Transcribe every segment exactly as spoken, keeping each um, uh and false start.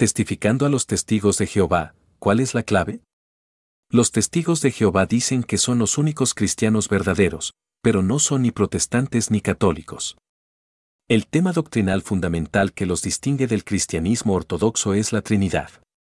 Testificando a los testigos de Jehová, ¿cuál es la clave? Los testigos de Jehová dicen que son los únicos cristianos verdaderos, pero no son ni protestantes ni católicos. El tema doctrinal fundamental que los distingue del cristianismo ortodoxo es la Trinidad.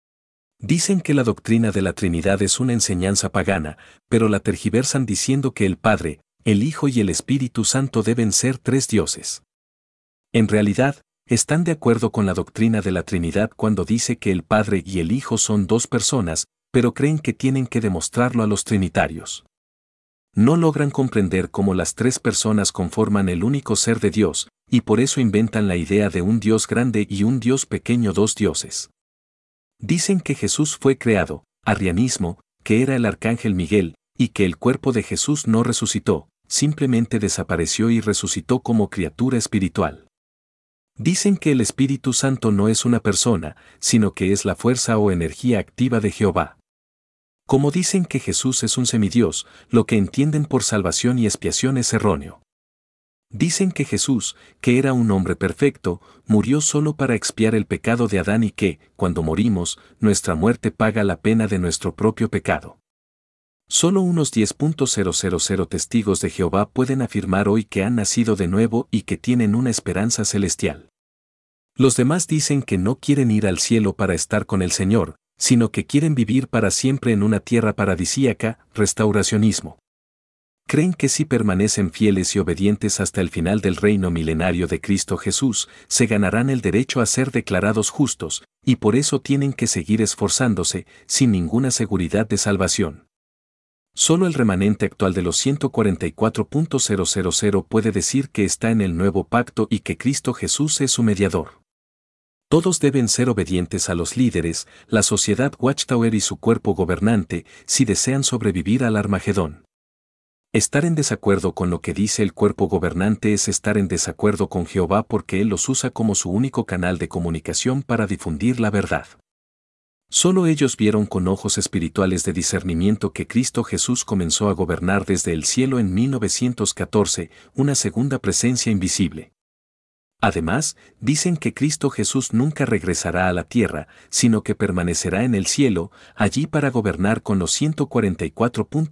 Dicen que la doctrina de la Trinidad es una enseñanza pagana, pero la tergiversan diciendo que el Padre, el Hijo y el Espíritu Santo deben ser tres dioses. En realidad, están de acuerdo con la doctrina de la Trinidad cuando dice que el Padre y el Hijo son dos personas, pero creen que tienen que demostrarlo a los trinitarios. No logran comprender cómo las tres personas conforman el único ser de Dios, y por eso inventan la idea de un Dios grande y un Dios pequeño, dos dioses. Dicen que Jesús fue creado, arrianismo, que era el arcángel Miguel, y que el cuerpo de Jesús no resucitó, simplemente desapareció y resucitó como criatura espiritual. Dicen que el Espíritu Santo no es una persona, sino que es la fuerza o energía activa de Jehová. Como dicen que Jesús es un semidios, lo que entienden por salvación y expiación es erróneo. Dicen que Jesús, que era un hombre perfecto, murió solo para expiar el pecado de Adán y que, cuando morimos, nuestra muerte paga la pena de nuestro propio pecado. Solo unos diez mil testigos de Jehová pueden afirmar hoy que han nacido de nuevo y que tienen una esperanza celestial. Los demás dicen que no quieren ir al cielo para estar con el Señor, sino que quieren vivir para siempre en una tierra paradisíaca, restauracionismo. Creen que si permanecen fieles y obedientes hasta el final del reino milenario de Cristo Jesús, se ganarán el derecho a ser declarados justos, y por eso tienen que seguir esforzándose, sin ninguna seguridad de salvación. Solo el remanente actual de los ciento cuarenta y cuatro mil puede decir que está en el nuevo pacto y que Cristo Jesús es su mediador. Todos deben ser obedientes a los líderes, la sociedad Watchtower y su cuerpo gobernante, si desean sobrevivir al Armagedón. Estar en desacuerdo con lo que dice el cuerpo gobernante es estar en desacuerdo con Jehová porque Él los usa como su único canal de comunicación para difundir la verdad. Solo ellos vieron con ojos espirituales de discernimiento que Cristo Jesús comenzó a gobernar desde el cielo en mil novecientos catorce, una segunda presencia invisible. Además, dicen que Cristo Jesús nunca regresará a la tierra, sino que permanecerá en el cielo, allí para gobernar con los ciento cuarenta y cuatro mil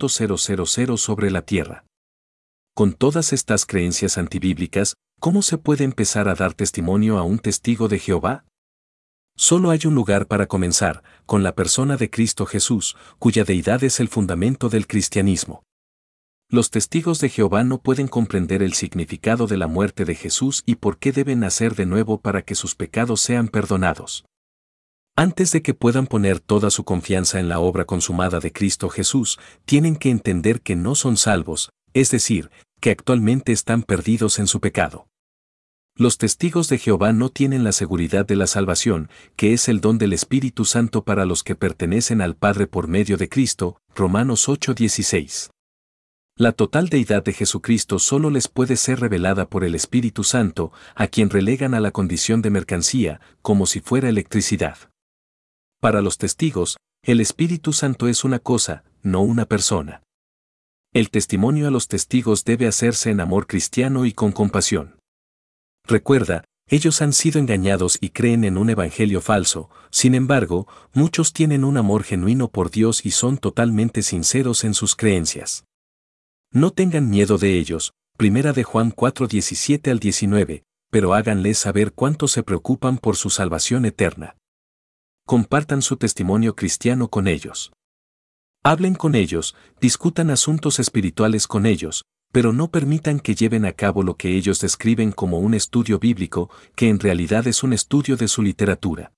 sobre la tierra. Con todas estas creencias antibíblicas, ¿cómo se puede empezar a dar testimonio a un testigo de Jehová? Solo hay un lugar para comenzar, con la persona de Cristo Jesús, cuya deidad es el fundamento del cristianismo. Los testigos de Jehová no pueden comprender el significado de la muerte de Jesús y por qué deben nacer de nuevo para que sus pecados sean perdonados. Antes de que puedan poner toda su confianza en la obra consumada de Cristo Jesús, tienen que entender que no son salvos, es decir, que actualmente están perdidos en su pecado. Los testigos de Jehová no tienen la seguridad de la salvación, que es el don del Espíritu Santo para los que pertenecen al Padre por medio de Cristo, Romanos ocho dieciséis. La total deidad de Jesucristo solo les puede ser revelada por el Espíritu Santo, a quien relegan a la condición de mercancía, como si fuera electricidad. Para los testigos, el Espíritu Santo es una cosa, no una persona. El testimonio a los testigos debe hacerse en amor cristiano y con compasión. Recuerda, ellos han sido engañados y creen en un evangelio falso, sin embargo, muchos tienen un amor genuino por Dios y son totalmente sinceros en sus creencias. No tengan miedo de ellos, primera de Juan cuatro diecisiete al diecinueve, pero háganles saber cuánto se preocupan por su salvación eterna. Compartan su testimonio cristiano con ellos. Hablen con ellos, discutan asuntos espirituales con ellos, pero no permitan que lleven a cabo lo que ellos describen como un estudio bíblico, que en realidad es un estudio de su literatura.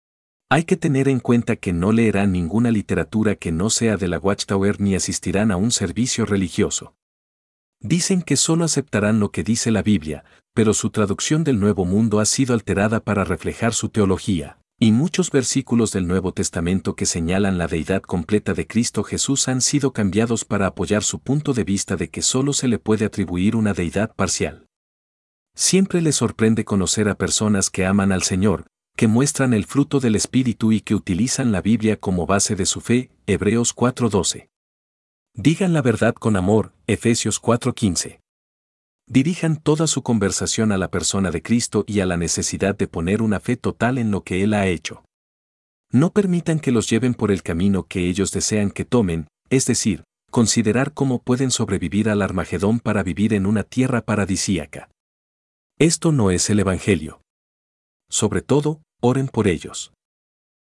Hay que tener en cuenta que no leerán ninguna literatura que no sea de la Watchtower ni asistirán a un servicio religioso. Dicen que solo aceptarán lo que dice la Biblia, pero su traducción del Nuevo Mundo ha sido alterada para reflejar su teología, y muchos versículos del Nuevo Testamento que señalan la deidad completa de Cristo Jesús han sido cambiados para apoyar su punto de vista de que solo se le puede atribuir una deidad parcial. Siempre les sorprende conocer a personas que aman al Señor, que muestran el fruto del Espíritu y que utilizan la Biblia como base de su fe, Hebreos cuatro doce. Digan la verdad con amor, Efesios cuatro quince. Dirijan toda su conversación a la persona de Cristo y a la necesidad de poner una fe total en lo que Él ha hecho. No permitan que los lleven por el camino que ellos desean que tomen, es decir, considerar cómo pueden sobrevivir al Armagedón para vivir en una tierra paradisíaca. Esto no es el Evangelio. Sobre todo, oren por ellos.